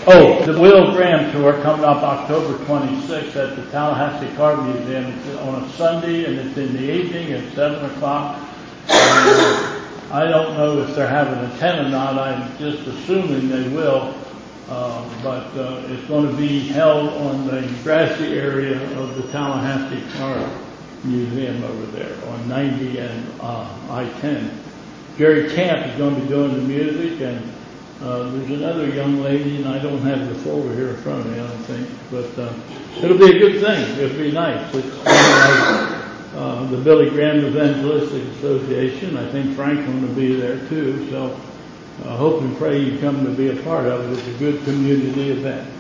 Oh, the Will Graham Tour coming up October 26th at the Tallahassee Car Museum. It's on a Sunday and it's in the evening at 7 o'clock. I don't know if they're having a tent or not. I'm just assuming they will. But it's going to be held on the grassy area of the Tallahassee Car Museum over there on 90 and I-10. Jerry Camp is going to be doing the music, and there's another young lady, and I don't have the folder here in front of me, I don't think, but it'll be a good thing. It'll be nice. It's like the Billy Graham Evangelistic Association. I think Franklin will be there too, so I hope and pray you come to be a part of it. It's a good community event.